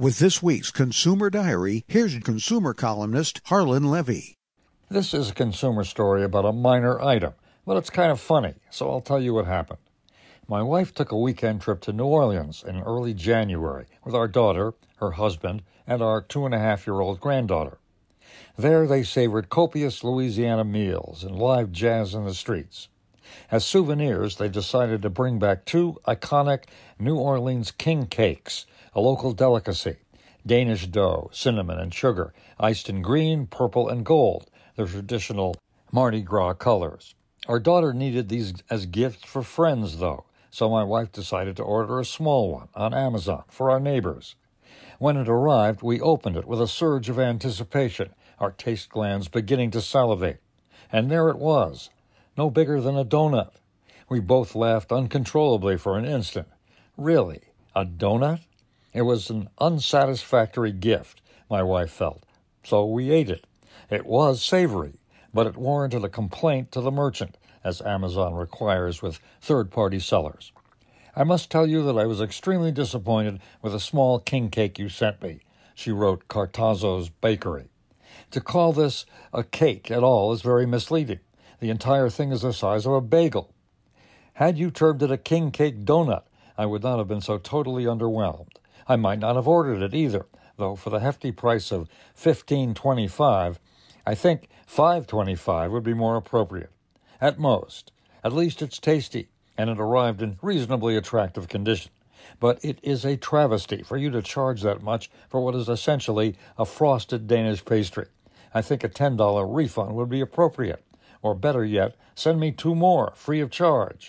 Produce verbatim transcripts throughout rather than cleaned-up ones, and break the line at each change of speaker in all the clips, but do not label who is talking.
With this week's Consumer Diary, here's consumer columnist Harlan Levy.
This is a consumer story about a minor item, but it's kind of funny, so I'll tell you what happened. My wife took a weekend trip to New Orleans in early January with our daughter, her husband, and our two-and-a-half-year-old granddaughter. There they savored copious Louisiana meals and live jazz in the streets. As souvenirs, they decided to bring back two iconic New Orleans king cakes, a local delicacy, Danish dough, cinnamon, and sugar, iced in green, purple, and gold, the traditional Mardi Gras colors. Our daughter needed these as gifts for friends, though, so my wife decided to order a small one on Amazon for our neighbors. When it arrived, we opened it with a surge of anticipation, our taste glands beginning to salivate. And there it was, no bigger than a donut. We both laughed uncontrollably for an instant. Really, a donut? It was an unsatisfactory gift, my wife felt, so we ate it. It was savory, but it warranted a complaint to the merchant, as Amazon requires with third-party sellers. I must tell you that I was extremely disappointed with the small king cake you sent me, she wrote Cartazzo's Bakery. To call this a cake at all is very misleading. The entire thing is the size of a bagel. Had you termed it a king cake donut, I would not have been so totally underwhelmed. I might not have ordered it either, though for the hefty price of fifteen twenty-five, I think five twenty-five would be more appropriate. At most. At least it's tasty, and it arrived in reasonably attractive condition. But it is a travesty for you to charge that much for what is essentially a frosted Danish pastry. I think a ten dollar refund would be appropriate. Or better yet, send me two more, free of charge.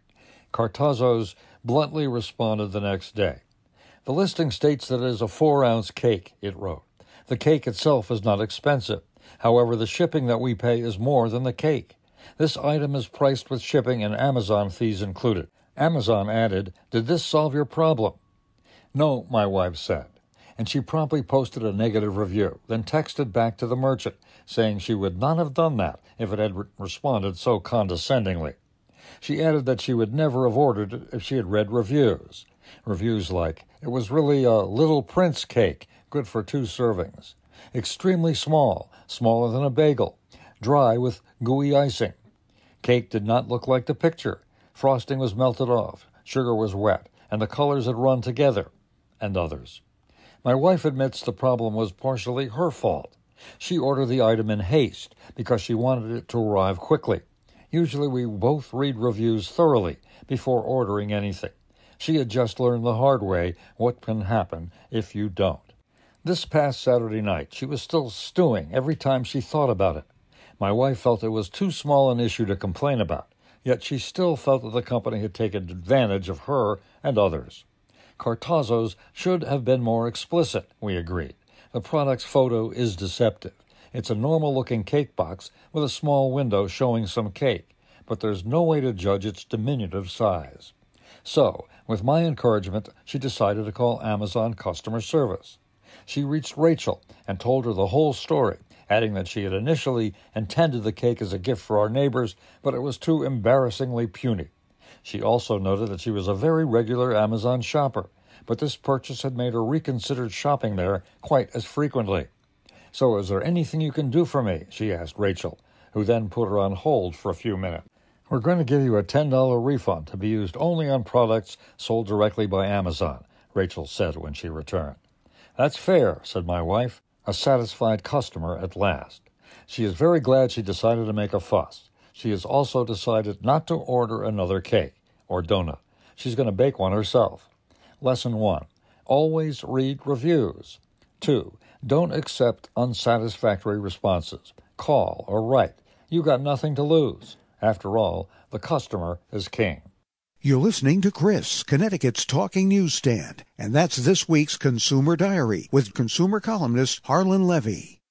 Cartazzo's bluntly responded the next day. The listing states that it is a four-ounce cake, it wrote. The cake itself is not expensive. However, the shipping that we pay is more than the cake. This item is priced with shipping and Amazon fees included. Amazon added, "Did this solve your problem?" "No," my wife said, and she promptly posted a negative review, then texted back to the merchant, saying she would not have done that if it had re- responded so condescendingly. She added that she would never have ordered it if she had read reviews. Reviews like, "It was really a Little Prince cake, good for two servings. Extremely small, smaller than a bagel. Dry with gooey icing. Cake did not look like the picture. Frosting was melted off. Sugar was wet, and the colors had run together," and others. My wife admits the problem was partially her fault. She ordered the item in haste because she wanted it to arrive quickly. Usually we both read reviews thoroughly before ordering anything. She had just learned the hard way what can happen if you don't. This past Saturday night, she was still stewing every time she thought about it. My wife felt it was too small an issue to complain about, yet she still felt that the company had taken advantage of her and others. Cartazzo's should have been more explicit, we agreed. The product's photo is deceptive. It's a normal-looking cake box with a small window showing some cake, but there's no way to judge its diminutive size. So, with my encouragement, she decided to call Amazon customer service. She reached Rachel and told her the whole story, adding that she had initially intended the cake as a gift for our neighbors, but it was too embarrassingly puny. She also noted that she was a very regular Amazon shopper, but this purchase had made her reconsider shopping there quite as frequently. "So is there anything you can do for me?" she asked Rachel, who then put her on hold for a few minutes. "We're going to give you a ten dollar refund to be used only on products sold directly by Amazon," Rachel said when she returned. "That's fair," said my wife, a satisfied customer at last. She is very glad she decided to make a fuss. She has also decided not to order another cake or donut. She's going to bake one herself. Lesson one, always read reviews. Two, don't accept unsatisfactory responses. Call or write. You got nothing to lose. After all, the customer is king.
You're listening to Chris, Connecticut's talking newsstand, and that's this week's Consumer Diary with consumer columnist Harlan Levy.